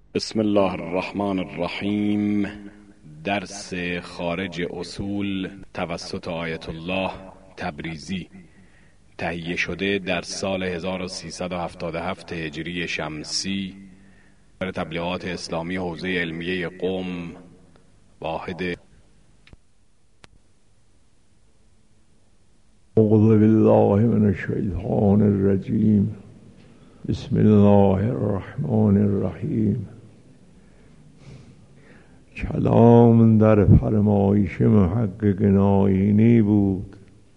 بسم الله الرحمن الرحیم. درس خارج اصول توسط آیت الله تبریزی، تهیه شده در سال 1377 هجری شمسی برای تبلیغات اسلامی حوزه علمیه قم. واحد. اعوذ بالله من الشیطان الرجیم. بسم الله الرحمن الرحیم. کلام در فرمایش محقق ناینی بود.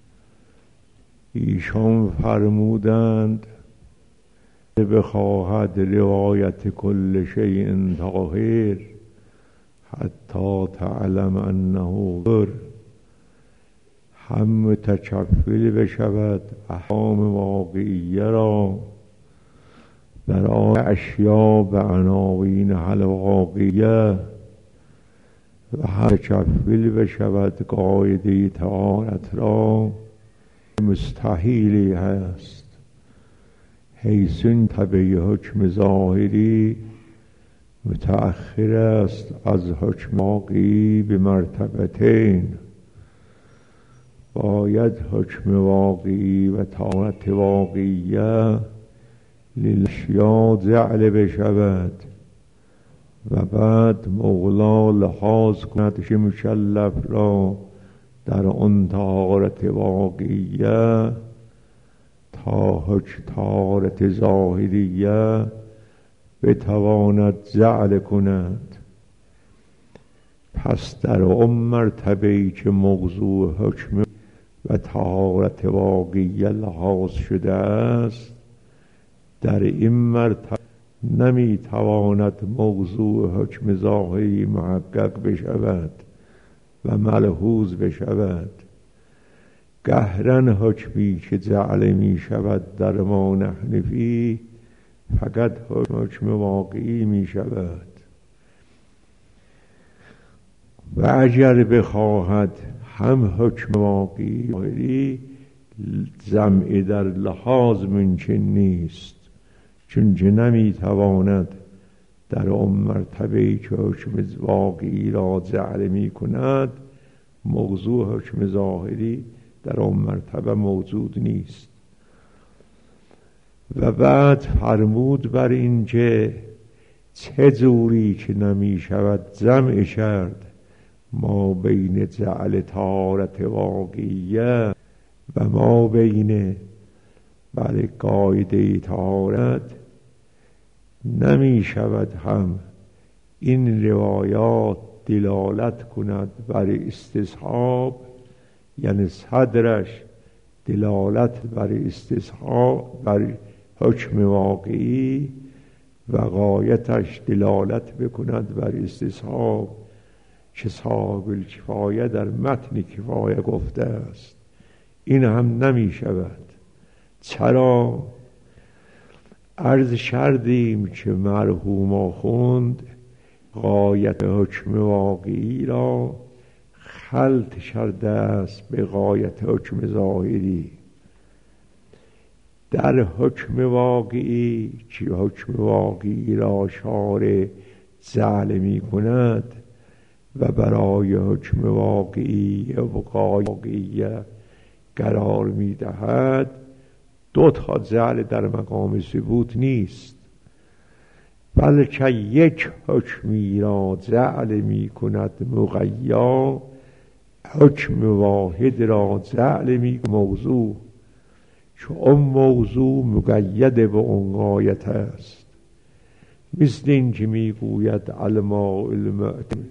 ایشان فرمودند بخواهد روایت کل شیء طاهر حتی تعلم انه طاهر، هم متکفل بشود احکام واقعیه را برای اشیاء به عناوین الواقعیه و هم متکفل بشود قاعده طهارت را مستحیلی هست، حیث طبع حکم ظاهری متأخر است از حکم واقعی به مرتبتین. باید حکم واقعی و طهارت واقعیه للاشیاء جعل بشود و بعد مولا لحاظ کند که مکلف را در آن طهارت واقعیه تا حکم طهارت ظاهریه بتواند جعل کند. پس در آن مرتبه‌ای که موضوع حکم و طهارت واقعیه لحاظ شده است، در این مرتبه نمیتواند موضوع حکم ظاهری محقق بشود و ملحوظ بشود. قهرن حکمی که جعل می شود در ما نحنفی فقط حکم واقعی می شود و اگر بخواهد هم حکم واقعی جمع در لحاظ ممکن نیست، چون نمیتواند در آن مرتبه‌ای که حکم واقعی را جعل می کند موضوع حکم ظاهری در آن مرتبه موجود نیست. و بعد فرمود بر این که چه جوری که نمی شود جمع کرد ما بین جعل طهارت واقعیه و ما بین قاعده طهارت، نمی شود هم این روایات دلالت کند بر استصحاب، یعنی صدرش دلالت بر استصحاب بر حکم واقعی و غایتش دلالت بکند بر استصحاب که صاحب الکفایه در متن کفایه گفته است. این هم نمی شود. چرا؟ عرض کردیم که مرحوم آخوند غایت حکم واقعی را خلط کرده است به غایت حکم ظاهری. در حکم واقعی که حکم واقعی را شارع جعل می کند و برای حکم واقعی و واقعیه قرار می دهد، دو تا جعل در مقام ثبوت نیست، بلکه یک حکمی را جعل می کند مقیا، حکم واحد را جعل می کند موضوع، چون اون موضوع مقید به اون غایت است. مثل این که می گوید الماء المعتم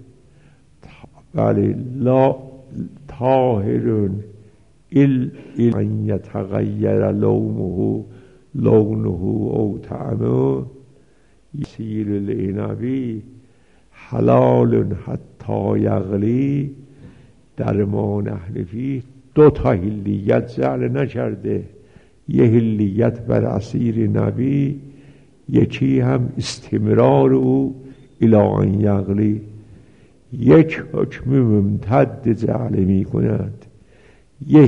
لا طاهر ان یتغیر لونه او طعمه یسیر العنبی حلال حتی یغلی. در ما نحنفی دو تا حلیت جعل نکرده، یه حلیت بر عصیر نبی، یکی هم استمرار او الی ان یغلی. یک حکم ممتد جعل می کند، یه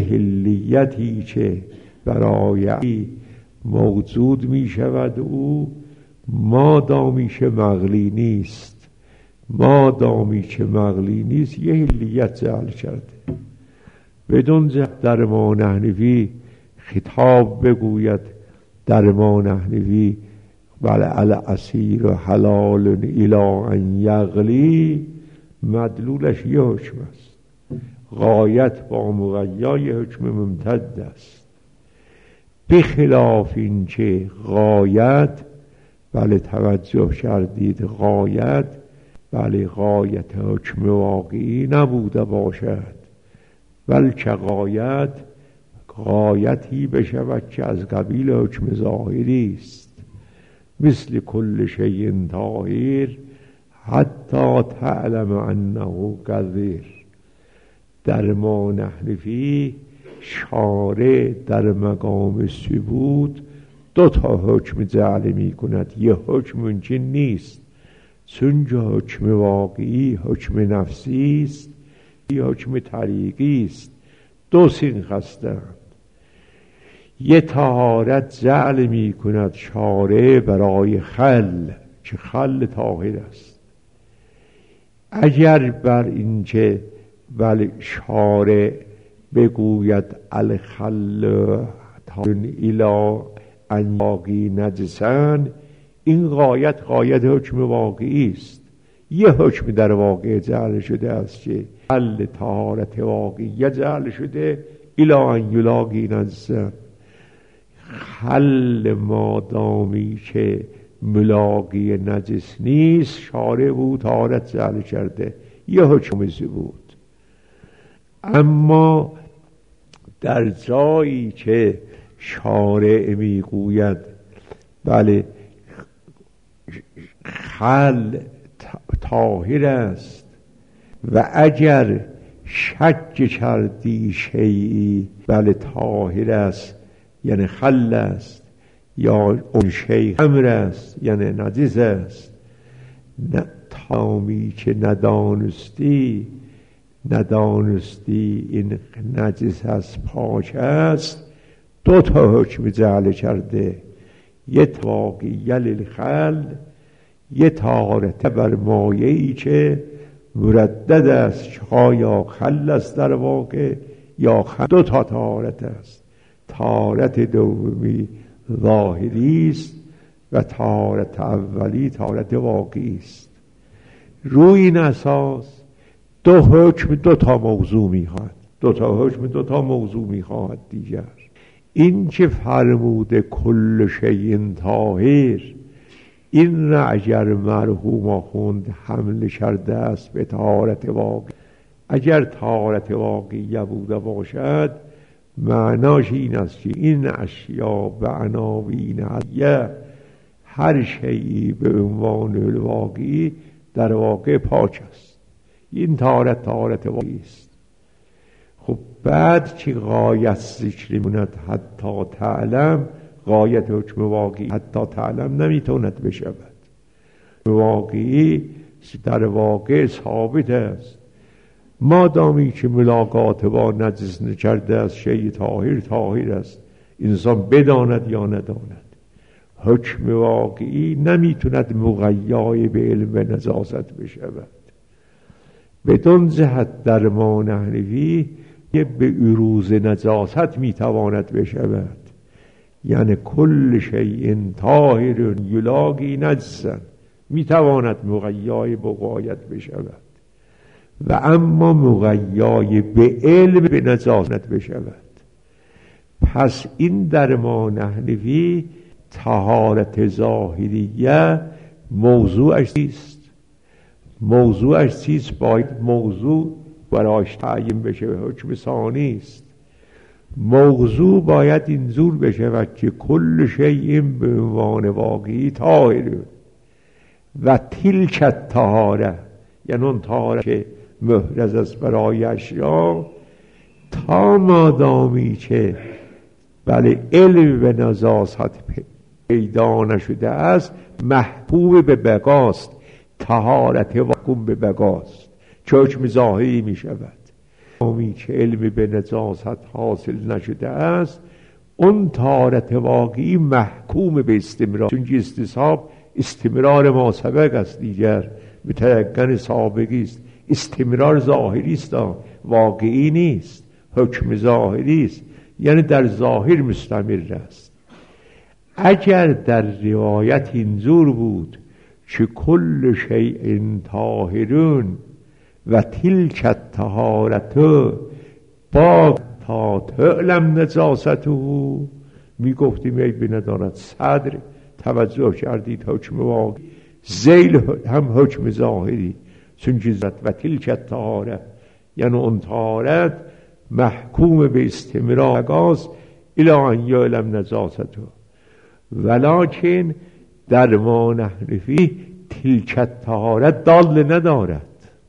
حلیتی که برای موجود می شود او مادامی که مغلی نیست، مادامی که مغلی نیست یه حلیت جعل کرده. بدون در ما نحنفی خطاب بگوید در ما نحنفی بل الاسیر حلال الی ان یغلی، مدلولش یه حکم است. غایت با مغیای حکم ممتد است. بخلاف این که غایت، بله توجه کردید، غایت بله غایت حکم واقعی نبوده باشد، بلکه غایتی بشود که از قبیل حکم ظاهری است. مثل کل شیء طاهر حتی تعلم انه قذر. در ما نحنفی شارع در مقام ثبوت دو تا حکم جعل می کند. یه حکم ممکن نیست، چون حکم واقعی حکم نفسی است، یه حکم طریقی است. دو سین هستند. یه طهارت جعل می کند شارع برای خل که خل طاهر است. اگر بر این که بل شارع بگوید الخل الی ان یغی نجسن، این غایت حکم واقعی است. یه حکم در واقع جعل شده است که خل طهارت واقعی جعل شده الی ان یلاقی نجسن. خل مادامی که ملاقی نجس نیست، شارع بود طهارت جعل کرده، یه حکم بود. اما در جایی که شارع میگوید بله خل طاهر است و اگر شک کردی شیئی بله طاهر است یعنی خل است، یا اون شیء خمر است یعنی نجس است، تامی که ندانستی این نجس است پاک است، دو تا حکم جعل کرده. یه واقعیه للخل، یه طهارت بر مایعی که مردد است، یا خل است در واقع یا خل. دو تا طهارت است. طهارت دومی ظاهری است و طهارت اولی طهارت واقعی است. روی این اساس دو حکم دو تا موضوع میخواد، دو تا حکم دو تا موضوع میخواد دیگر. این که فرموده کل شیء طاهر، این را اگر مرحوم خوند حمل کرده است به طهارت واقعی. اگر طهارت واقعی بوده باشد معناش این است که این اشیا به عناوین علیه، هر شیئی به عنوان الواقعی در واقع پاک است. این طهارت واقعی است. خب بعد که غایت ذکر موند حتی تعلم، غایت حکم واقعی حتی تعلم نمیتوند بشود. واقعی در واقع ثابت است. مادامی که ملاقات با نجس نکرده است شیء طاهر است، انسان بداند یا نداند. حکم واقعی نمیتوند مغیای به علم نجاست بشود. بدون جهت در ما نحنفی به عروض نجاست میتواند بشود. یعنی کل شیء طاهر یلاقی نجسا، میتواند مغیای به غایت بشود. و اما مغیای به علم به نجاست بشود. پس این در ما نحنفی طهارت ظاهریه موضوعش چیست؟ موضوعش چیست؟ باید موضوع برایش تعیین بشه، به حکم ثانی است. موضوع باید اینجور بشه که کل شیء به عنوان واقعی طاهر و تلک الطهاره، یعنی اون طهارت که محرز است برای اشیا، تا مادامی که بله علم به نجاست پیدا نشده است محبوب به بقاست. طهارت واقعی به بقاست که حکم ظاهری می شود. مادامی که علم به نجاست حاصل نشده است، اون طهارت واقعی محکوم به استمرار، چون استصحاب استمرار ما سبق است، دیگر متیقن سابقی است. استمرار ظاهری است، واقعی نیست، حکم ظاهری است، یعنی در ظاهر مستمر است. اگر در روایت اینجور بود که کل شیء طاهرون و تلک الطهارة با تا تعلم نجاسته، می گفتیم عیبی ندارد. صدر توجه کردید حکم واقعی، ذیل هم حکم ظاهری، چون جزت و تلک الطهارة یعنی اون طهارت محکوم به استمرار بقاست الی ان یعلم نجاسته. ولکن در ما نحن فیه تلک الطهارة دال ندارد.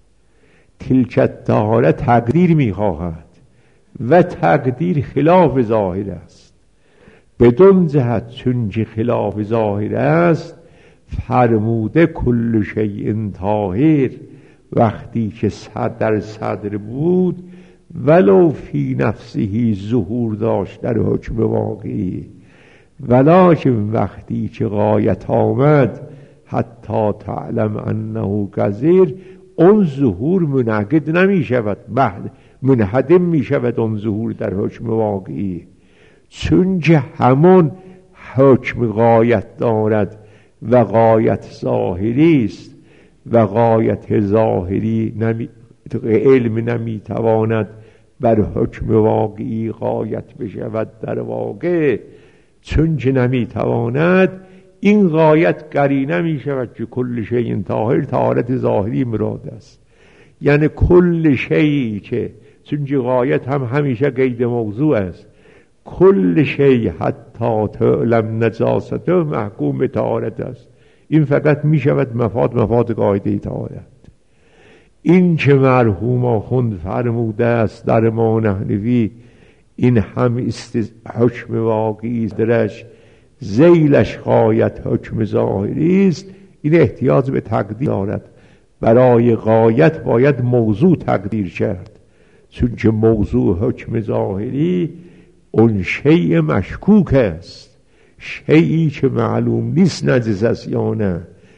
تلک الطهارة تقدیر میخواهد و تقدیر خلاف ظاهر است. بدون جهت چون که خلاف ظاهر است فرموده کل شیء طاهر وقتی که در صدر بود ولو فی نفسه ظهور داشت در حکم واقعی، ولکن وقتی که غایت آمد حتی تعلم انه قذر، اون ظهور منعقد نمی شود، منهدم می شود اون ظهور در حکم واقعی، چون که همون حکم غایت دارد و غایت ظاهری است و غایت ظاهری علم نمی تواند بر حکم واقعی غایت بشود در واقع، چون که نمی تواند این غایت قرینه می شود که کل شیء طاهر طهارت ظاهری مراد است. یعنی کل شیء که چون که غایت هم همیشه قید موضوع است، کل شیء حتی تعلم نجاسته محکوم به طهارت است. این فقط می شود مفاد قاعده طهارت. این که مرحوم آخوند فرموده است در ما نحن فیه، این هم حکم واقعی درش ذیلش غایت حکم ظاهری است. این احتیاج به تقدیر دارد. برای غایت باید موضوع تقدیر کرد، چون که موضوع حکم ظاهری اون شیء مشکوک است، شیئی که معلوم نیست نجس است یا نه.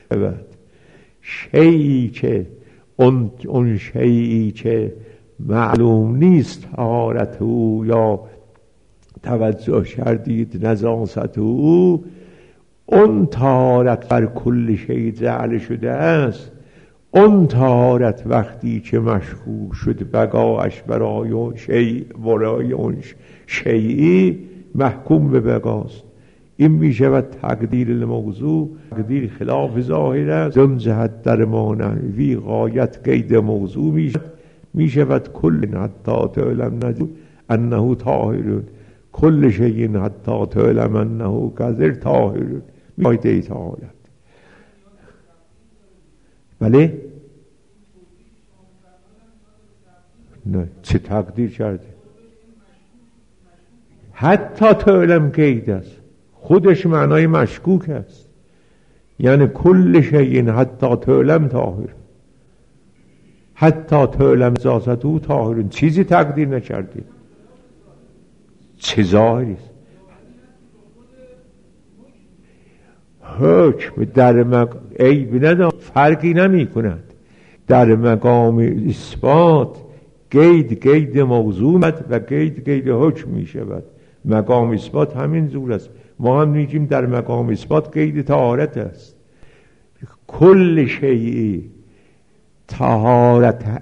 شیئی که اون شیئی که معلوم نیست طهارت او یا توجه کردید نجاست او، اون طهارت بر کل شیء جعل شده است. اون طهارت وقتی که مشکوک شد بقاش برای اون شیء، برای اون شیئی محکوم به بقاست. این می شود تقدیر الموضوع، تقدیر خلاف ظاهر است. دون جهت در ما نحن فیه غایت قید موضوع می شود کل حتی تعلم انه طاهر، کل شیء حتی تعلم انه قذر طاهر، قاعده طهارت. بله؟ نه، چه تقدیر کرده؟ حتی تعلم قید است، خودش معنای مشکوک است. یعنی کل شیء حتی تعلم طاهر، حتی تعلم نجاسته طاهر، چیزی تقدیر نکردی. چه ظاهری است؟ حکم در عیب ندارد، فرقی نمی کند. در مقام اثبات قید موضوع و قید حکم می شود. مقام اثبات همین زور است. ما هم میگیم در مقام اثبات قید طهارت است. کل شیء طهارت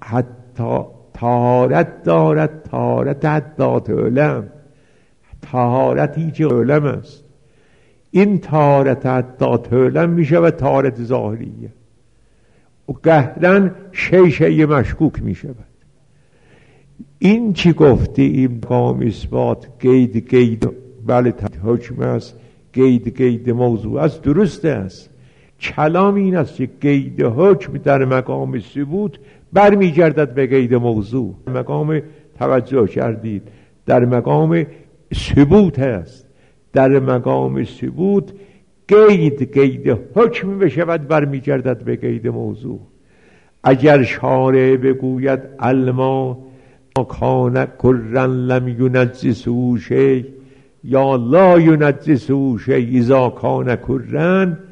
طهارت دارد، طهارت حتی تعلم، طهارتی که علم است. این طهارت حتی تعلم می شود طهارت ظاهریه و قهرن شیء مشکوک می شود. این چی گفته این مقام اثبات قید بله حکم است، قید موضوع است، درست است. کلام این است که قید حکم در مقام ثبوت برمیگردد به قید موضوع. مقام توجه کردید در مقام ثبوت است، در مقام ثبوت قید حکم بشود برمیگردد به قید موضوع. اگر شارع بگوید الما کان کرن لم ینجسه شیء یا لا ینجسه شیء اذا کان کرن،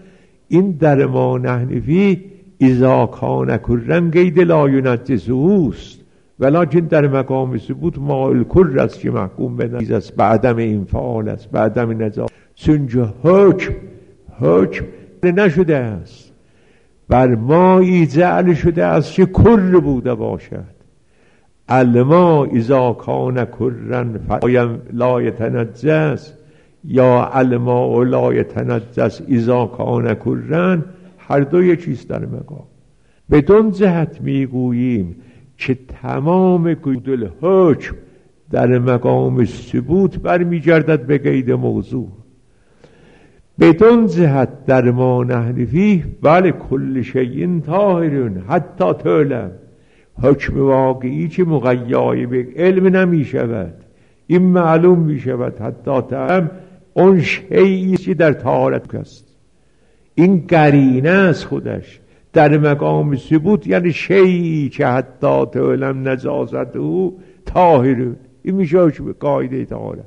این در ما نحن فیه اذا کان کرا قید لا ینجسه است، ولکن در مقام ثبوت ما الکر است که محکوم به نجس است، به عدم انفعال است، به عدم نجاست. چون حکم نشده است، بر مایی جعل شده است که کر بوده باشد. الماء اذا کان کرا لا یتنجس، یا الماء لا یتنجس اذا کان کرا، هر دو یک چیز در مقام. بدون جهت میگوییم که تمام قید الحکم در مقام ثبوت برمیگردد به قید موضوع. بدون جهت در ما نحن فیه بله کل شیء طاهر حتی تعلم، حکم واقعی که مقیای به علم نمی شود، این معلوم می شود حتی تعلم اون شیئی که در طهارت است. این قرینه است خودش در مقام ثبوت، یعنی شیئی که حتی تعلم نجاست او طاهر، این میشه حکم قاعده طهارت.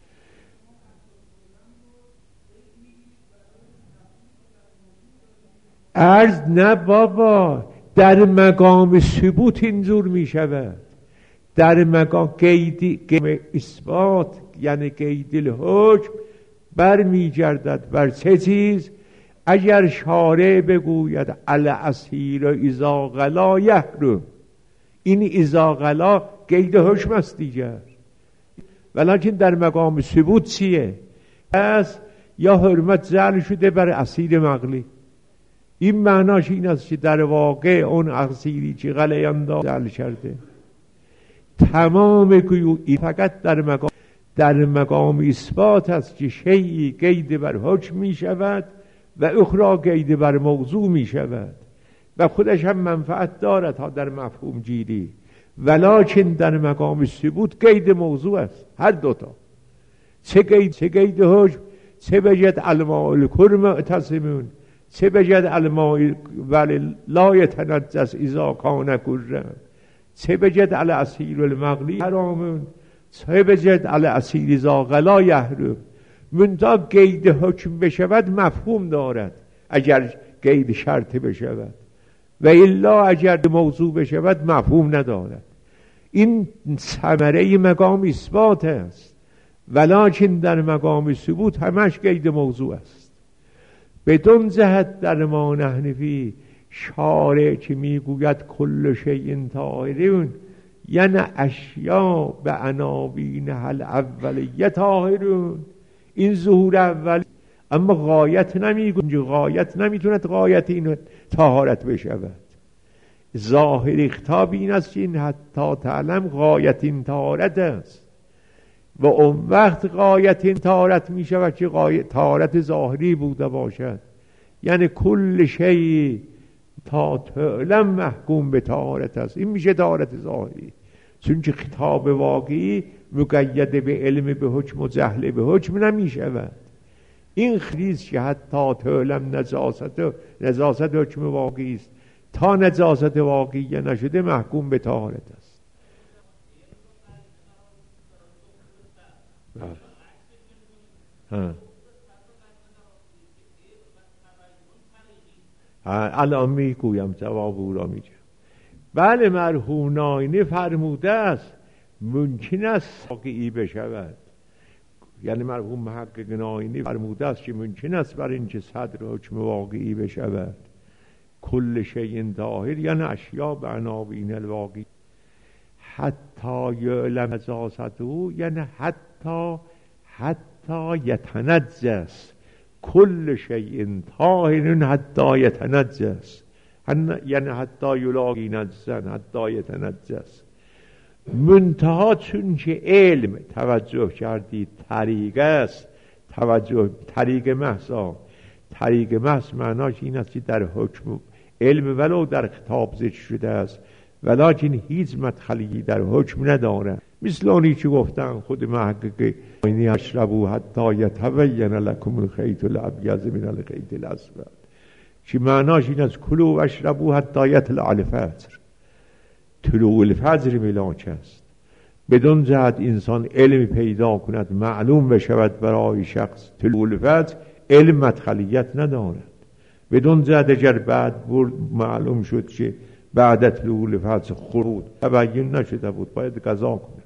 عرض نه بابا، در مقام ثبوت اینجور می شود. در مقام قید اثبات یعنی قید الحکم برمی گردد بر چه چیز؟ اگر شارع بگوید الاسیر اذا غلا یحرم، این اذا غلا قید حکم است دیگر، ولیکن در مقام ثبوت چیه؟ پس یا حرمت جعل شده بر اسیر مغلی، این معناش این است که در واقع اون اسیری که غله انداخت جعل کرده. تمام گویی فقط در مقام اثبات است که شیئی قید بر حکم می شود و اخرى قید بر موضوع می شود و خودش هم منفعت دارد ها در مفهوم گیری، ولکن در مقام ثبوت قید موضوع است. هر دوتا، چه قید حکم، چه بجد الماء الکر معتصمون، چه بجد الماء ولی لا یتنجس اذا کان کرا، چه بجد الاسیر المغلی حرامون، چه بجد الاسیر اذا غلا یحرم. منتها قید حکم بشود مفهوم دارد اگر قید شرط بشود، و الا اگر موضوع بشود مفهوم ندارد. این ثمره مقام اثبات است، ولکن در مقام ثبوت همش قید موضوع است. بدون جهت در ما نحن فیه شارع که میگوید کل شیء طاهرون، یعنی اشیا به عناوینها الاولیه طاهرون، این ظهور اول، اما غایت نمیگوید، غایت نمیتوند غایت این طهارت بشود. ظاهر خطاب این است که این حتی تعلم غایت این طهارت است، و اون وقت غایت این طهارت می شود که طهارت ظاهری بوده باشد، یعنی کل شیء تا تعلم محکوم به طهارت است، این میشه طهارت ظاهری. چون که خطاب واقعی مقید به علم به حکم و جهل به حکم نمی شود. این خریز که حتی تعلم نجاست حکم واقعی است، تا نجاست واقعی نشده محکوم به طهارت است. الان میگویم جواب او را میگم. بله مرحوم ناینی فرموده است ممکن است واقعی بشود، یعنی مرحوم محقق ناینی فرموده است که ممکن است بر اینکه صدر حکم واقعی بشود کل شیء طاهر، یعنی اشیا به عناوین الواقعی، حتی یعلم نجاسته، یعنی حتی یتنجس کل شیء طاهر حتی یتنجس، یعنی حتی یلاقی نجسن حتی یتنجس. منتها چون که علم توجه کردید طریق است، توجه طریق محض معناش این است که در حکم علم ولو در خطاب ذکر شده است ولکن هیچ مدخلی در حکم نداره. مثل آنی که گفتن خود محقق اینی اشربو حتی یتبین لکم الخیط الابیض من الخیط الاسود، که معناش این است کلوا و اشربو حتی یطلع الفجر، طلوع الفجر ملاک است. بدون جهت انسان علم پیدا کند معلوم بشود برای شخص طلوع الفجر، علم مدخلیت ندارد، بدون زد اگر بعد برد معلوم شد که بعد طلوع الفجر خروج تبین نشده بود، باید قضا کند.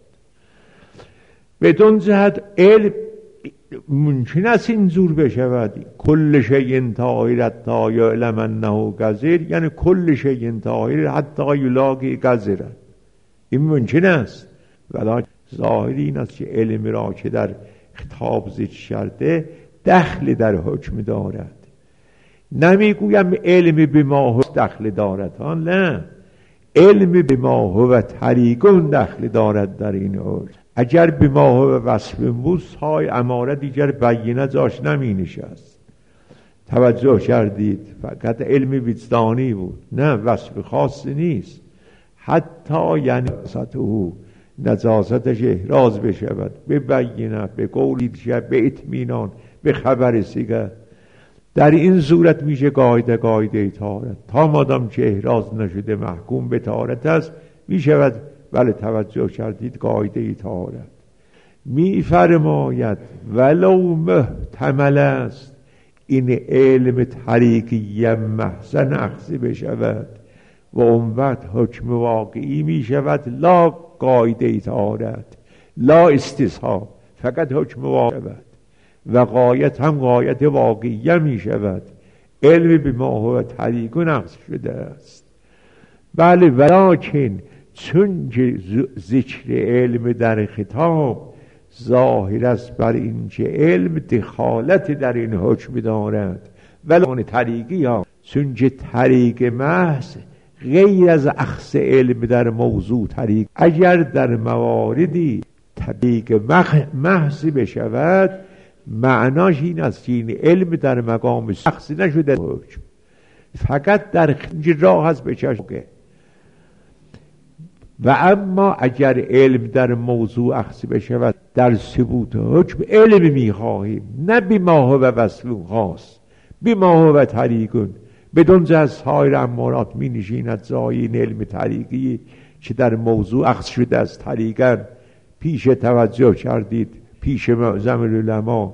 بدون زد علم ممکن است اینجور بشود کل شیء طاهر حتی یعلم انه قذر، یعنی کل شیء طاهر حتی یلاقی قذر، این ممکن است. ولی ظاهر این است که علم را که در خطاب ذکر شده دخل در حکم دارد. نمیگویم علم بما هو دخل دارد، نه، علم بما هو طریقون دخل دارد در این حکم. اگر بما هو وصف بود های اماره دیگر بینه جاش نمی نشست. توجه کردید؟ فقط علم وجدانی بود، نه وصف خاصی نیست. حتی یعنی سطحه نجاستش احراز بشود به بینه، به قولی شد، به اطمینان، به خبر سیگه. در این صورت میشه قاعده طهارت. تا مادام که احراز نشده محکوم به طهارت است میشود. ولی توجه کردید قاعده طهارت میفرماید ولو محتمل است این علم طریقی محض اخذ بشود و اون وقت حکم واقعی میشود، لا قاعده طهارت، لا استصحاب، فقط حکم واقعی شود و قایت هم قایت واقعی میشود. علم به ما هو طریق نقص شده است. بله، ولیکن چون که ذکر علم در خطاب ظاهر است بر این که علم دخالت در این حکم دارد، ولی طریقی ها چون که طریق محض غیر از اخذ علم در موضوع طریق، اگر در مواردی طریق محض بشود معناش این است که این علم در مقام شخصی نشده حکم، فقط در راه هست به چشم. و اما اگر علم در موضوع اخذ بشود در ثبوت حکم علم میخواهیم، نه بما هو وصف خاص، بما هو طریقون. بدون جز سایر امارات می نشیند جای این علم طریقی که در موضوع اخذ شده از طریقا. پیش توجه کردید پیش معظم العلماء.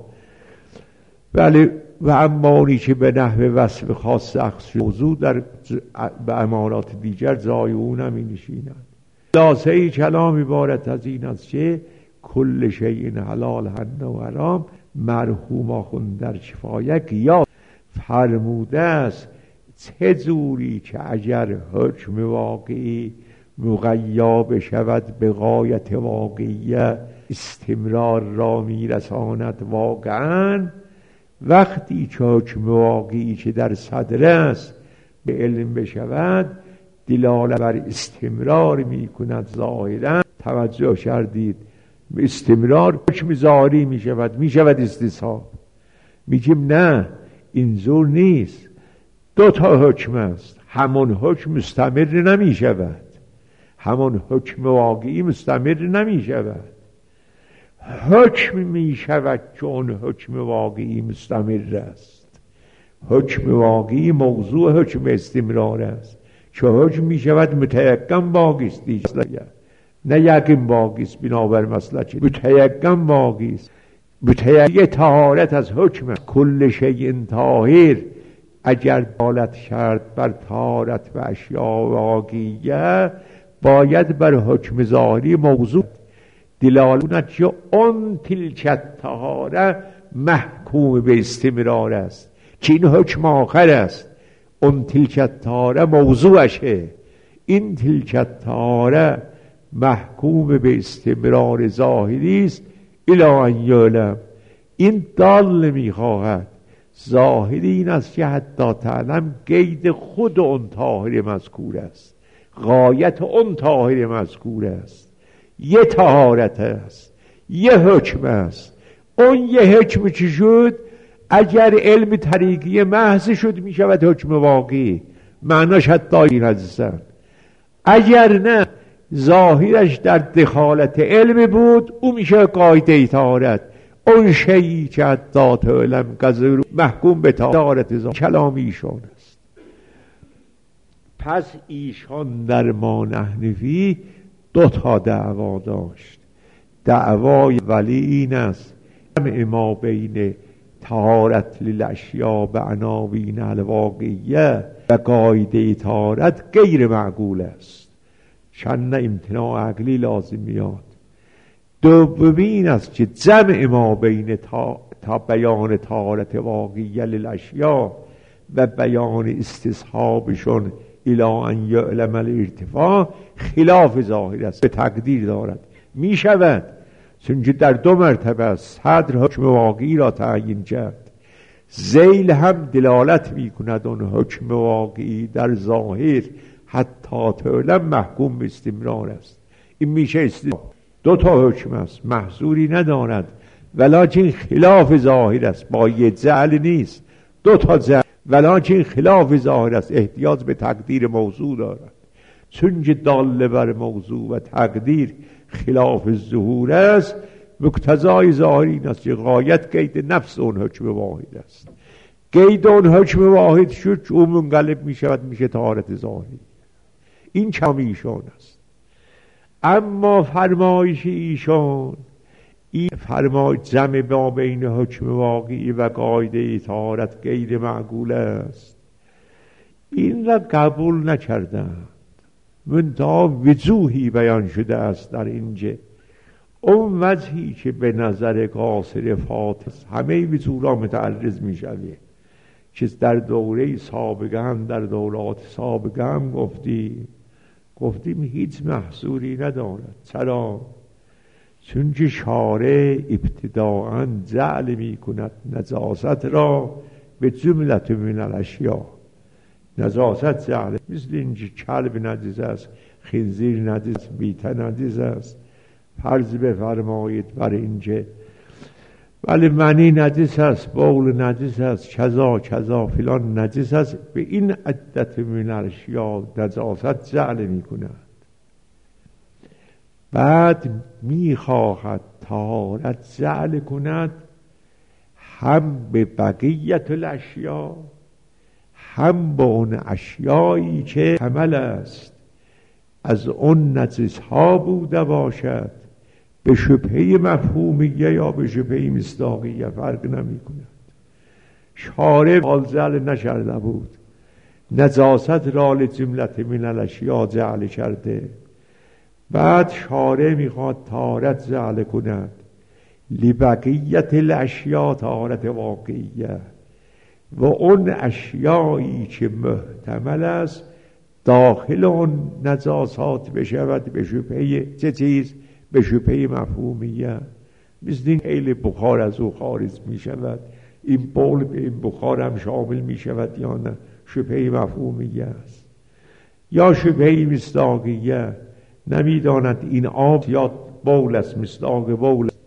بله، و امانی که به نحو وصف خاص اخذ شده موضوع در به امارات دیگر جای او نمی نشیند. خلاصه کلام عبارت از این است که کل شیء حلال و حرام مرحوم آخوند در کفایه یا فرموده است چه جوری که اگر حکم واقعی مقیا بشود به غایت واقعیه استمرار را میرساند. واقعا وقتی که حکم واقعی که در صدر است به علم بشود دلالت بر استمرار می کند. ظاهرا توجه کردید استمرار حکم ظاهری می شود استصحاب. میگیم نه، اینجور نیست. دو تا حکم است، همون حکم مستمر نمی شود، همون حکم واقعی مستمر نمی شود. حکم می شود چون حکم واقعی مستمر است. حکم واقعی موضوع حکم استمرار است. چه حکم می شود متیقن باقی است، نه یقین باقی است. بنابر مسلک متیقن باقی است. متیقن طهارت از حکم است. کل شیء طاهر اگر دلالت کرد بر طهارت و اشیاء واقعیه باید بر حکم ظاهری موضوع دلالت که اون تلک طهاره محکوم به استمرار است، که این حکم آخر است. اون تلک طهاره موضوعشه، این تلک طهاره محکوم به استمرار ظاهری است. الی ان یعلم، این دال میخواهد ظاهری این است که حتی تعلم قید خود اون طاهر مذکور است، غایت اون طاهر مذکور است. یه طهارت است، یه حکم است. اون یه حکم چی شد؟ اگر علم طریقی محض شد می شود حکم واقعی، معناش حتی این هستن. اگر نه ظاهرش در دخالت علم بود او میشه قاعده طهارت. اون شیئی که حتی تعلم قذر محکوم به طهارت ظاهر. کلام ایشان است. پس ایشان در ما نحنفی دو تا دعوا داشت. دعوای ولی این است جمع ما بین طهارت للاشیاء به عناوین الواقعیه و قاعده طهارت غیر معقول است، چند امتناع عقلی لازم میاد. دومین است که جمع ما بین تا بیان طهارت واقعیه للاشیاء و بیان استصحابشون الی ان یعلم الارتفاع خلاف ظاهر است، به تقدیر دارد می شود، چون در دو مرتبه است. صدر حکم واقعی را تعیین کرد، ذیل هم دلالت می کند اون حکم واقعی در ظاهر حتی تعلم محکوم به استمرار است. این میشه دو تا حکم است، محظوری ندارد ولکن خلاف ظاهر است، با یه جعل نیست، دو تا جعل ولکن خلاف ظاهر است، احتیاج به تقدیر موضوع دارد. چون که داله بر موضوع و تقدیر خلاف ظهور است، مقتضای ظاهر این است که غایت قید نفس اون حکم واحد است. قید اون حکم واحد شد که اون منقلب می شود، میشه طهارت ظاهری. این کم ایشان است. اما فرمایش ایشان این فرمای جمع با بین حکم واقعی و قاعده طهارت غیر معقول است، این را قبول نکردند. منتها وجوهی بیان شده است در اینجا، اون وجهی که به نظر قاصر فاطم همه وجوه را متعرض می شود، که در دوره سابقه هم در دورات سابقه هم گفتیم هیچ محصوری ندارد. چرا؟ چون که شارع ابتداءً جعل می کند نجاست را به جملت من الاشیاء. نجاست جعل، مثل اینکه کلب نجس است، خنزیر نجس، میته نجس است، فرض بفرمایید بر اینکه ولی منی نجس است، بول نجس است، کذا فلان نجس است، به این عدت من الاشیاء نجاست جعل می کند. بعد میخواهد طهارت جعل کند هم به بقیت الاشیاء، هم با اون اشیایی که حمل است از اون نجس ها بوده باشد، به شبهه مفهومیه یا به شبهه مصداقیه فرق نمی کند. شارع حال جعل نشرده بود، نجاست را لجملت من الاشیاء جعل کرده. بعد شارع میخواد طهارت جعل کند لبقیت الاشیاء طهارت واقعیه، و اون اشیایی که محتمل است داخل اون نجاسات بشود به شبهه چه چیز؟ به شبهه مفهومیه. مثل این خیلی بخار از او خارج می شود، این بول به این بخار هم شامل می شود یا نه؟ شبهه مفهومیه است. یا شبهه مصداقیه، نمیداند این آب یا بول است، مصداق بول است.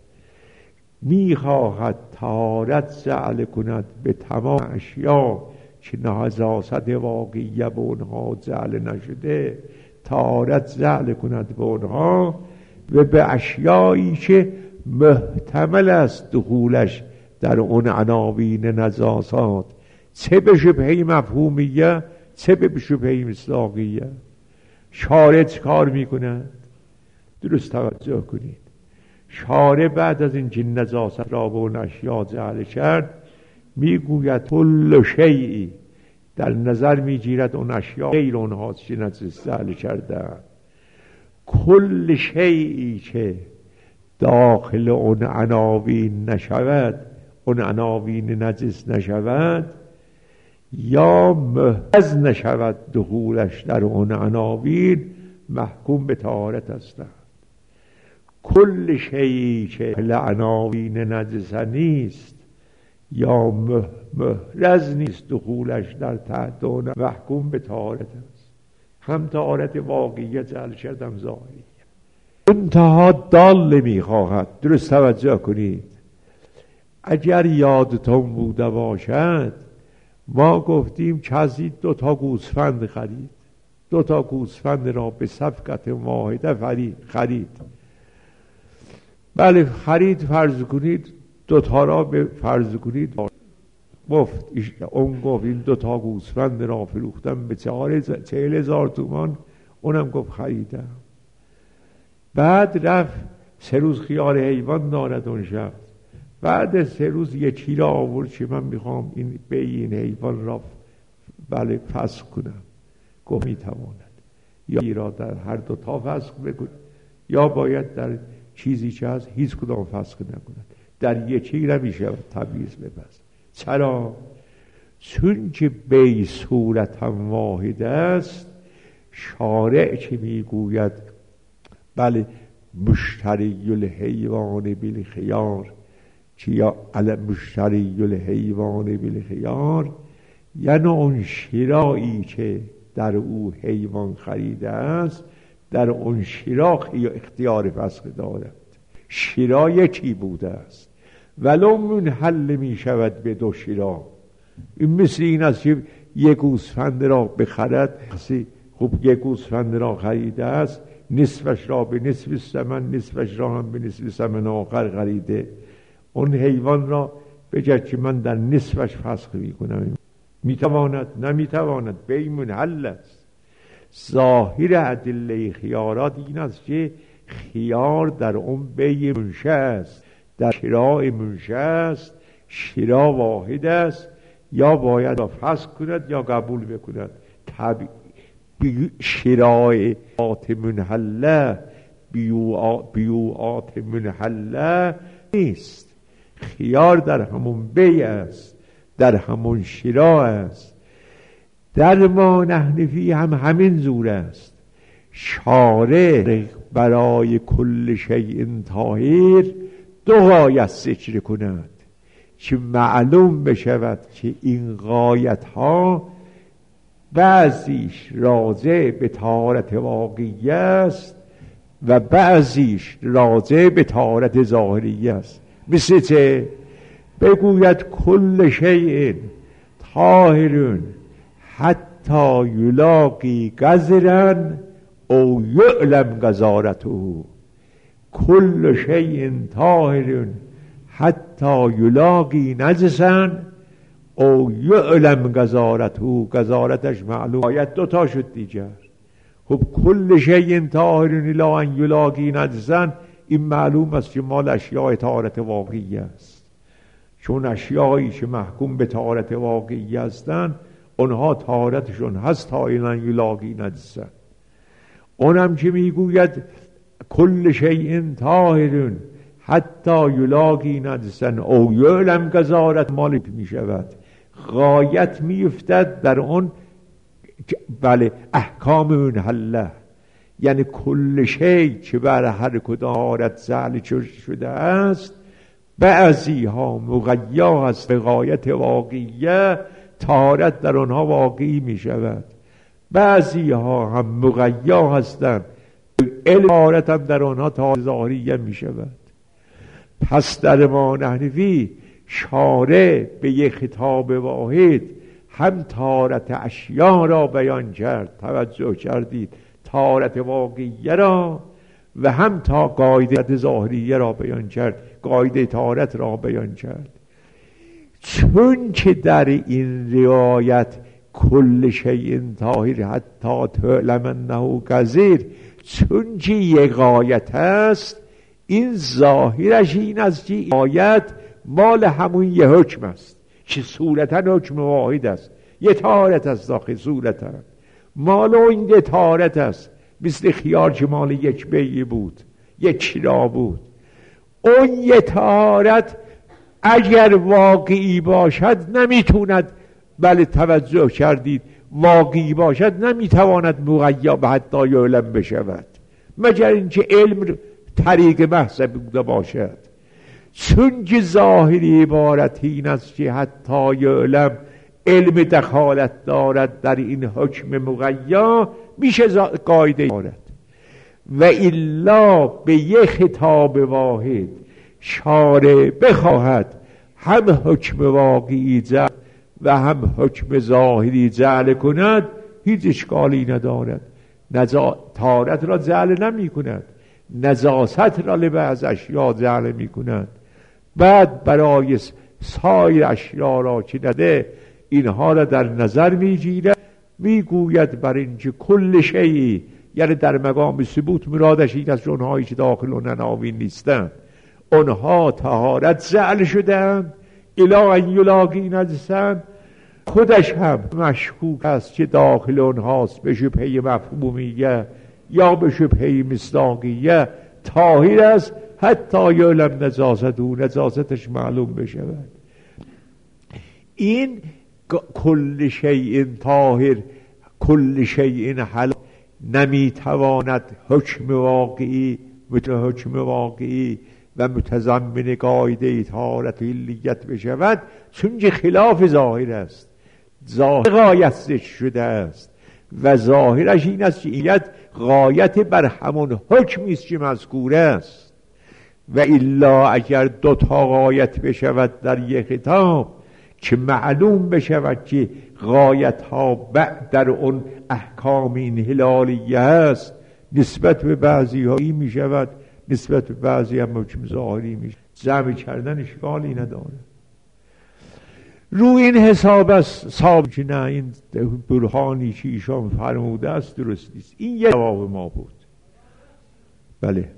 میخواهد طهارت جعل کند به تمام اشیا که نجاست واقعیه به اونها جعل نشده، طهارت جعل کند به اونها و به اشیایی که محتمل است دخولش در اون عناوین نجاسات، چه به شبهه مفهومیه چه به شبهه مصداقیه. شارع کار میکند؟ درست توجه کنید. شارع بعد از این که نجاست را به اون اشیا جعل کرد میگوید کل شیئی، در نظر میگیرد اون اشیا غیر اونهاست که نجس جعل کرده، کل شیئی که داخل اون عناوین نشود، اون عناوین نجس نشود یا محرز نشود دخولش در اون عناوین، محکوم به طهارت هستند. کل شیئی که عناوین نجس نیست یا محرز نیست دخولش در تحت اون، محکوم به طهارت است. هم طهارت واقعیه جعل کردم ظاهری. انتها دال میخواهد. درست توجه کنید. اگر یادتون بوده باشد ما گفتیم کسی 2 گوسفند خرید، 2 گوسفند را به صفقت واحده خرید. بله خرید، فرض کنید 2 را به فرض کنید گفت، اون گفت این 2 گوسفند را فروختم به 40,000 تومان، اونم گفت خریدم. بعد رفت 3 روز خیال حیوان دارد اون شخص، بعد 3 روز یه چیره آورد که من میخوام این حیوان را فسخ کنم. گفت میتواند، یا را در هر 2 تا فسخ بکن، یا باید در چیزی که هست هیچ کدام فسخ نکند. در یکی نمیشه تمییز بپس. چرا؟ چون که بی صورت هم واحد است. شارع که میگوید مشتری الحیوان بالخیار، که یا مشتری الحیوان بالخیار، یعنی اون شرایی که در او حیوان خریده است در اون شرا اختیار فسخ دارد. شرا یکی بوده است ولو منحل می شود به 2 شرا. این مثل این است که یک گوسفند را بخرد، خب یک گوسفند را خریده است، نصفش را به نصف ثمن، نصفش را هم به نصف ثمن آخر خریده. اون حیوان را بگه که من در نصفش فسخ میکنم، میتواند؟ نمیتواند، بی منحل است. ظاهر ادله خیارات این است که خیار در اون بی منشه است، در شراء منشه است. شراء واحد است، یا باید فسخ کند یا قبول بکند. شراءات منحله بیوعات منحله نیست. خیار در همون بی است، در همون شراء است. در ما نحنفی هم همین زور است. شارع برای کل شیء طاهر 2 غایت ذکر کند که معلوم بشود که این غایت ها بعضیش راجع به طهارت واقعی است و بعضیش راجع به طهارت ظاهری است. مثل چه؟ بگوید کل شیء طاهر حتی یلاقی قذرا او یعلم قذارته. کل شیء طاهر حتی یلاقی نجسا او یعلم قذارته. قذارتش معلوم. آیت 2 تا شد دیگر. خب کل شیء طاهر الا ان یلاقی نجسا، این معلوم است که مال اشیاء طهارت واقعی است. چون اشیایی که محکوم به طهارت واقعی هستند اونها طهارتشون هست تا الا ان یلاقی نجسا. اونم که میگوید کل شیء طاهر حتی یلاقی نجسا او یعلم قذارت، مال میشود. غایت میفتد در اون احکام منحله، یعنی کل شیء که بر هر کدام طهارت زعل شده است. بعضی ها مغیا هست به غایت واقعیه، طهارت در آنها واقعی می شود. بعضی ها هم مغیا هستند، طهارت هم در آنها طهارت ظاهریه می شود. پس در ما نحنفی شارع به یک خطاب واحد هم طهارت اشیا را بیان کرد، توجه کردید، طهارت واقعیه را، و هم تا قاعده ظاهریه را بیان کرد، قاعده طهارت را بیان کرد. چون که در این روایت کل شیء طاهر حتی تعلم انه قذر، چون که یک غایت است، این ظاهرش این است که آیت مال همون یه حکم است که صورتا حکم واحد است. یه طهارت است داخل صورتا، مال این یه طهارت است. مثل خیار که مال یک بیعه بود، یک شرا بود. اون یه طهارت اگر واقعی باشد نمیتوند، توجه کردید، واقعی باشد نمیتواند مغیا به حتی یعلم بشود، مگر اینکه علم طریق محض بوده باشد. چون که ظاهری عبارت این است که حتی یعلم علم دخالت دارد در این حکم مغیا، میشه قاعده دارد. و الا به یک خطاب واحد شارع بخواهد هم حکم واقعی جعل و هم حکم ظاهری جعل کند، هیچ اشکالی ندارد. طهارت را جعل نمی کند، نجاست را لبعض اشیا جعل می کند. بعد برای سایر اشیا را که نده اینها را در نظر می گیرد، می گوید بر اینکه کل شیء، یعنی در مقام ثبوت مرادش این است اونهایی که داخل اون عناوین نیستند، اونها طهارت زعل شدن الی ان یلاقی نجسن، خودش هم مشکوک است که داخل اونهاست به شبهه مفهومیه یا به شبهه مصداقیه طاهر است حتی یعلم نجاسته، نجاستش معلوم بشود. این کل شیء طاهر کل شیء حلال نمیتواند حکم واقعی مثل حکم واقعی و متضمن قاعده طهارت علیت بشود، چون که خلاف ظاهر است. ظاهر غایت شده است و ظاهرش این است که علیت غایت بر همون حکمی است که مذکور است. و الا اگر دوتا غایت بشود در یک خطاب که معلوم بشود که غایت ها بعد در اون احکام این هلالیه است، نسبت به بعضی هایی می شود، نسبت به بعضی هم حکم ظاهری می شود. جمع کردن اشکالی نداره. روی این حساب است ثابت که نه این برهانی که ایشان فرموده است درست نیست. این یه جواب ما بود. بله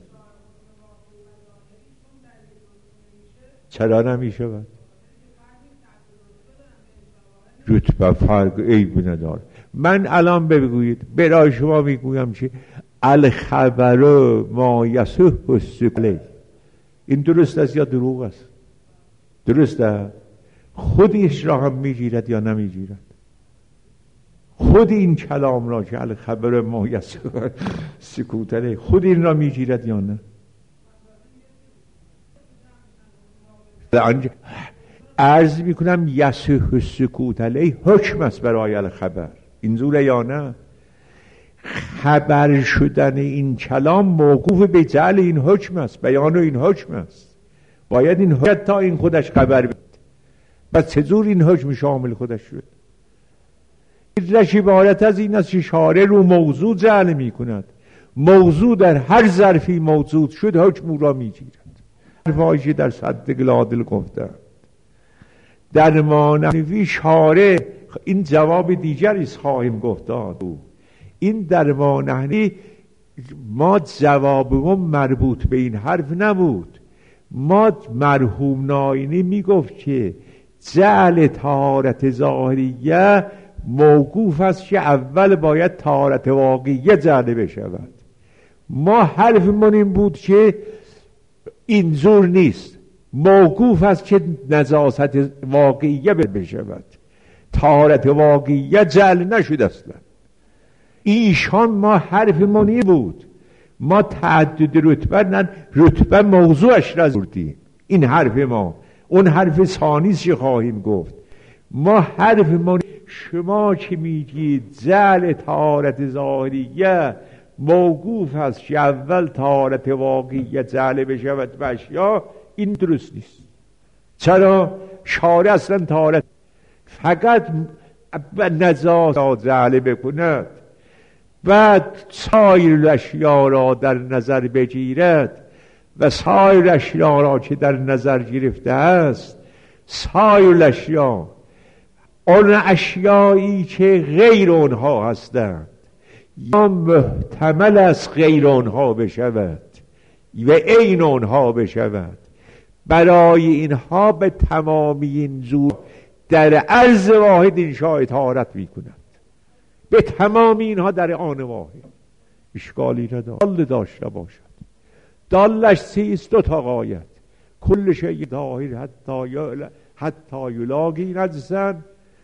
چرا نمی شود؟ رتبه فرق عیب نداره. من الان بگویید برای شما میگویم که الخبر ما یصح السکله، این درست است یا دروغ است؟ درسته؟ خودش را هم میگیرد یا نمیگیرد؟ خود این کلام را که الخبر ما یصح سکوتله خود این را میگیرد یا نه؟ عرض میکنم یصح السکوت علیه حکم است برای الخبر، اینجوره یا نه؟ خبر شدن این کلام موقوف به جعل این حکم است، بیان این حکم است. باید این حکم تا این خودش خبر بید. پس چجور این حکم شامل خودش شد؟ ایدلش عبارت از این است که شارع رو موضوع جعل میکند. موضوع در هر ظرفی موجود شد حکم را میگیرد. واژه در صد گلادل گفتند در مانوی شارع، این جواب دیگری خواهیم گفتاد. این در مانوی ما جوابمون مربوط به این حرف نبود. ما مرحوم ناینی میگفت که جعل طهارت ظاهریه موقوف است که اول باید طهارت واقعیه جعل بشود. ما حرفمون این بود که اینجور نیست، موقوف است که نجاست واقعیه بشود، طهارت واقعیه جعل نشد اصلا. ایشان ما حرفمون این بود، ما تعدد رتبه نه رتبه موضوعش را بردیم. این حرف ما، اون حرف ثانیش که خواهیم گفت. ما حرفمون شما که میگید جعل طهارت ظاهریه موقوف است که اول طهارت واقعیه جعل بشود و اشیا، این درست نیست. چرا؟ شارع اصلا طهارت فقط نجاست جعل بکند، بعد سایر اشیا را در نظر بگیرد و سایر اشیا را که در نظر گرفته است، سایر اشیا اون اشیایی که غیر اونها هستند یا محتمل است غیر اونها بشود و عین اونها بشود، برای اینها به تمامی این زور در عرض واحد انشاء طهارت میکند. به تمامی اینها در آن واحد اشکالی نداره. دال داشته باشد. دالش سیست دو تا غایت، کل شیء طاهر حتی یلاقی نجسن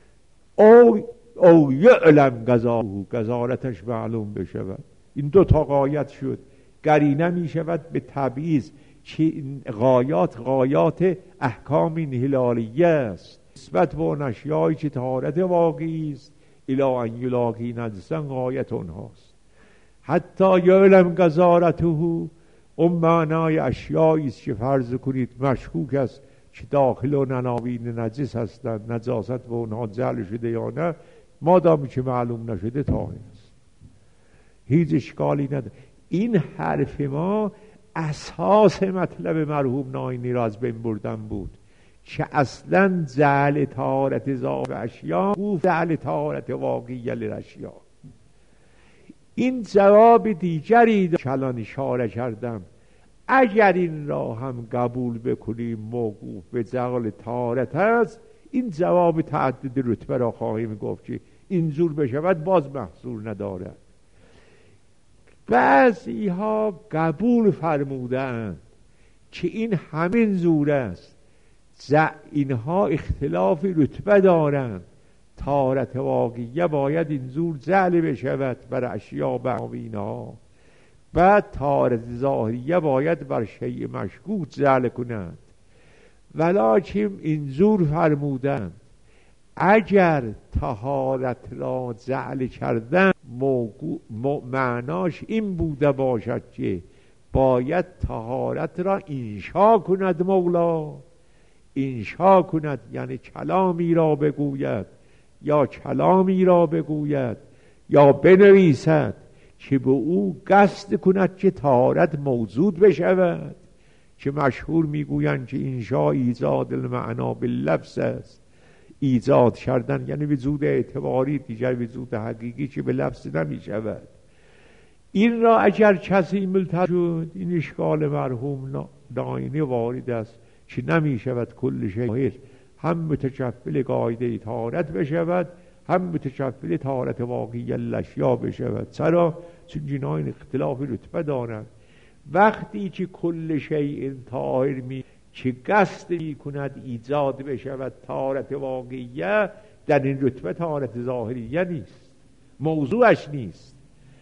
او یعلم قضارتش معلوم بشود. این دو تا غایت شد. قرینه می شود به تبعیض که غایات احکام این هلالیه است نسبت به اون اشیایی که طهارت واقعی است الی ان یلاقی نجسن غایت اونهاست. حتی یعلم قضارته، اون معنای اشیایی است که فرض کنید مشکوک است که داخل اون عناوین نجس هستند، نجاست به اونها جعل شده یا نه، مادامی که معلوم نشده طاهر است، هیچ اشکالی نداره. این حرف ما اساس مطلب مرحوم ناینی را از بین بردن بود که اصلا جعل طهارت ظاهر اشیا و جعل طهارت واقعی للاشیا. این جواب دیگری که الان اشاره کردم اگر این را هم قبول بکنیم موقوف به زوال طهارت است، این جواب تعدد رتبه را خواهیم گفت که اینجور بشود باز محصول ندارد. بعضی ها قبول فرمودند که این همین زور است، اینها اختلاف رتبه دارند. طهارت واقعیه باید اینجور جعل بشود بر اشیاء بعینها، بعد طهارت ظاهریه باید بر شیء مشکوک جعل کنند. ولکن اینجور فرمودند اگر طهارت را جعل کردن معناش این بوده باشد که باید طهارت را انشا کند مولا، انشا کند یعنی کلامی را بگوید یا کلامی را بگوید یا بنویسد که به او قصد کند که طهارت موجود بشود، که مشهور میگویند که انشا ایجاد المعنا باللفظ است. ایجاد کردن یعنی وجود اعتباری، دیگر وجود حقیقی که به لفظ نمی شود. این را اگر کسی ملتزم شد، این اشکال مرحوم داینی وارد است که نمی شود کل شیء هم متکفل قاعده طهارت بشود هم متکفل طهارت واقعی الاشیاء بشود. چرا؟ چون اینا این اختلاف رتبه دارند. وقتی که کل شیء طاهر می که قصد می کند ایجاد بشود طهارت واقعیه، در این رتبه طهارت ظاهریه نیست، موضوعش نیست.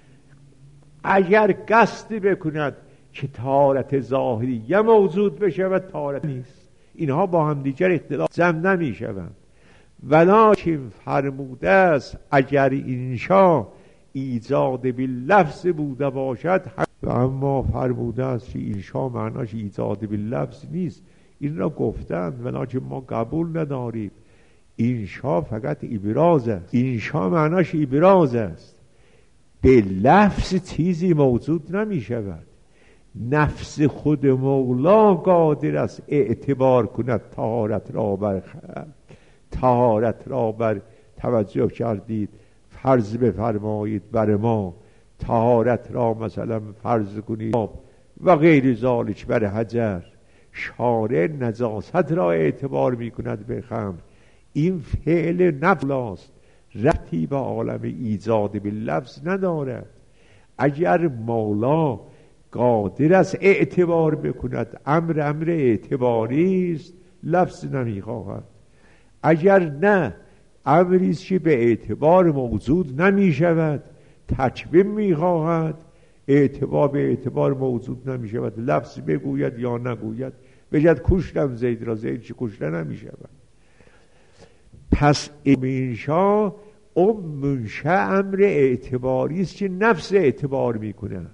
اگر قصد بکند که طهارت ظاهریه موجود بشود، طهارت نیست. اینها با هم دیگر اختلاف جمع نمی شوند. ولکن فرموده است اگر انشا ایجاد باللفظ بوده باشد، و اما فرموده است که انشا معناش ایجاد باللفظ نیست. این را گفتند ولکن ما قبول نداریم. انشا فقط ابراز است. انشا معناش ابراز است، به لفظ چیزی موجود نمی شود. نفس خود مولا قادر است اعتبار کند طهارت را بر طهارت را بر توجه کردید فرض بفرمایید بر ما طهارت را مثلا فرض کنید و غیر ذالک بر حجر. شارع نجاست را اعتبار می کند به خمر. این فعل نفلاست، ربطی به عالم ایجاد باللفظ ندارد. اگر مولا قادر است اعتبار بکند، امر اعتباری است، لفظ نمی خواهد. اگر نه، امری است که به اعتبار موجود نمی شود، تکوین می خواهد. اعتبار به اعتبار موجود نمی شود، لفظ بگوید یا نگوید. بگید کشتم زید را، زید چه کشته نمی شود. پس انشا اون منشأ امر اعتباری است که نفس اعتبار می کند.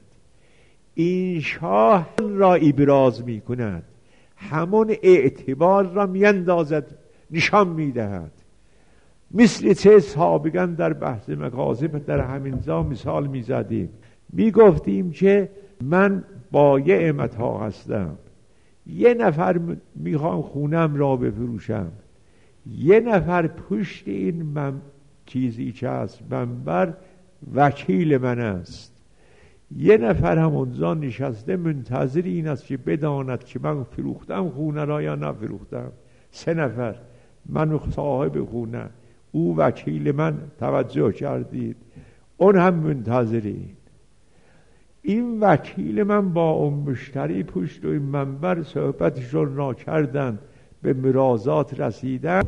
انشا را ابراز می کند، همون اعتبار را می اندازد، نشان می دهد. مثل چه سابقا در بحث مکاسب در همین جا مثال می زدیم، می گفتیم که من بایع متاع هستم، یه نفر میخوام خونم را بفروشم، یه نفر پشت این چیزی که هست منبر وکیل من است، یه نفر هم اونجا نشسته منتظر این است که بداند که من فروختم خونه را یا نفروختم. 3 نفر، من صاحب خونه، او وکیل من، توجه کردید، اون هم منتظرین. این وکیل من با اون مشتری پشت و این منبر صحبتشون را کردن، به مرازات رسیدن،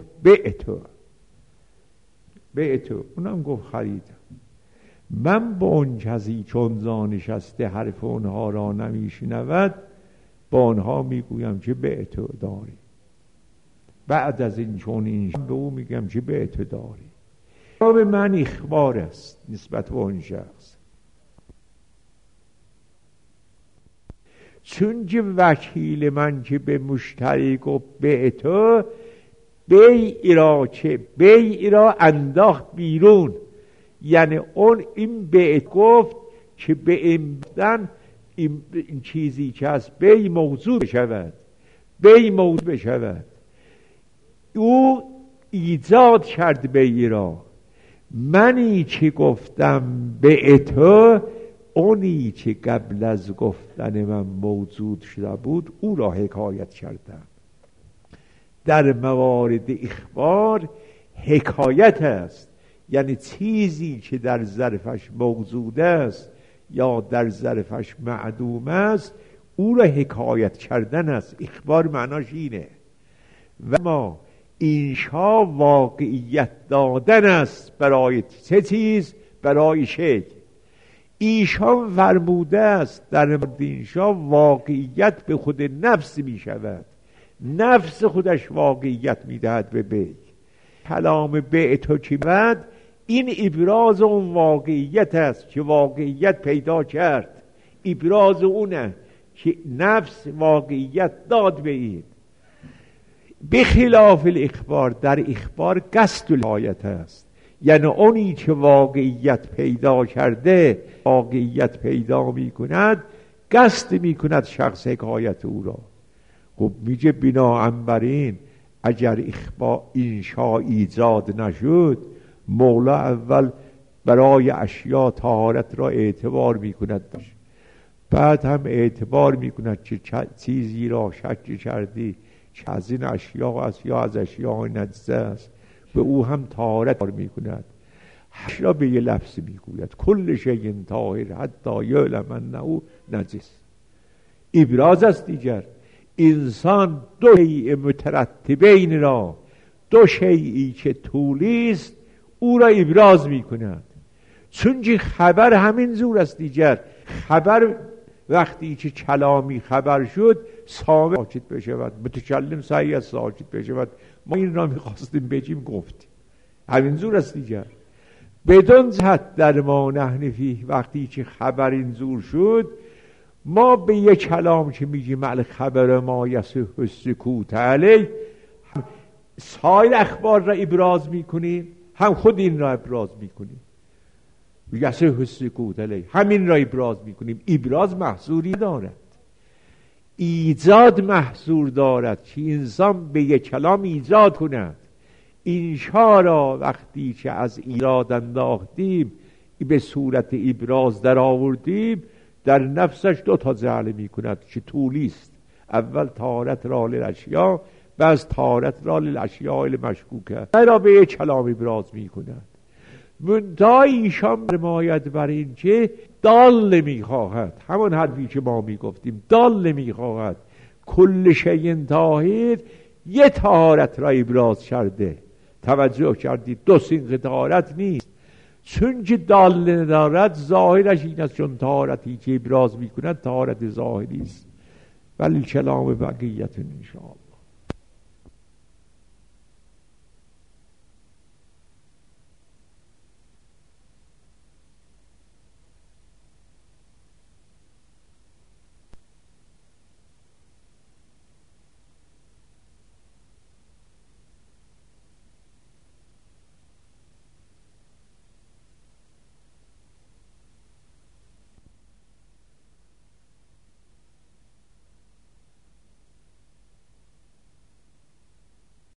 بعتو اونم گفت خریدم. من با اون کسی چون زانشسته حرف اونها را نمیشنود، با اونها میگویم که بعتو داری. بعد از این چون این به او میگم که بعتو داری. به من اخبار است نسبت به اون شخص، چون که وکیل من که به مشتری گفت بعتو، بیع را انداخت بیرون. یعنی اون این بیع گفت که به این بدن این چیزی که هست بیع موضوع بشود. او ایجاد کرد بیع را. منی که گفتم بعتو، اونی که قبل از گفتن من موجود شده بود او را حکایت کردم. در موارد اخبار حکایت است، یعنی چیزی که در ظرفش موجود است یا در ظرفش معدوم است او را حکایت کردن است. اخبار معناش اینه. و ما اینشا واقعیت دادن است برای چه چیز؟ برای شی. ایشان فرموده است در مورد اینشا واقعیت به خود نفس می شود، نفس خودش واقعیت می دهد به بیت. کلام بیتو که بعد این ابراز اون واقعیت است که واقعیت پیدا کرد، ابراز اونه که نفس واقعیت داد به این. بخلاف الاخبار، در اخبار قصد الحکایت است، یعنی اونی که واقعیت پیدا کرده واقعیت پیدا می کند، قصد می کند شخص حکایت او را. خب میگه بناهن بر این اگر انشا ایجاد نشد، مولا اول برای اشیا طهارت را اعتبار می کند، بعد هم اعتبار می کند که چیزی را شک کردی که از این اشیا است یا از اشیاء نجسه است، به او هم طهارت می کند. اشیا به یه لفظ می گوید کل شیء طاهر حتی یعلم انه نجس. ابراز است دیگر. انسان دو شیء مترتبین را، دو شیئی که طولی است او را ابراز می کند. چون خبر همین زور است دیگر. خبر وقتی که کلامی خبر شد سامع ساکت بشود، متکلم سعی است ساکت بشود. ما این را میخواستیم بگیم گفتیم، همین زور است دیگر. بدون جهت در ما نحن فیه، وقتی که خبر این زور شد ما به یک کلام که میگیم الخبر ما یصح السکوت علیه، سایر اخبار را ابراز میکنیم، هم خود این را ابراز میکنیم. یصح السکوت علیه، همین را ابراز میکنیم. ابراز محصوری دارد، ایجاد محصور دارد که انسان به یک کلام ایجاد کند. انشا را وقتی که از ایراد انداختیم به صورت ابراز در آوردیم، در نفسش دو تا جعل می کند که طولی است. اول طهارت را للاشیاء، بعد طهارت را للاشیاء المشکوکه را به یک کلام ابراز می کند. منتها ایشان فرماید بر این که دال نمی خواهد، همون حرفی که ما می گفتیم، دال نمی خواهد کل شیء طاهر یه طهارت را ابراز کرده. توجه کردید؟ دو سینق طهارت نیست. چون که دال ندارد ظاهرش این است، چون طهارتی که ابراز می کند طهارت ظاهری است. ولی کلام بقیت انشاءالله.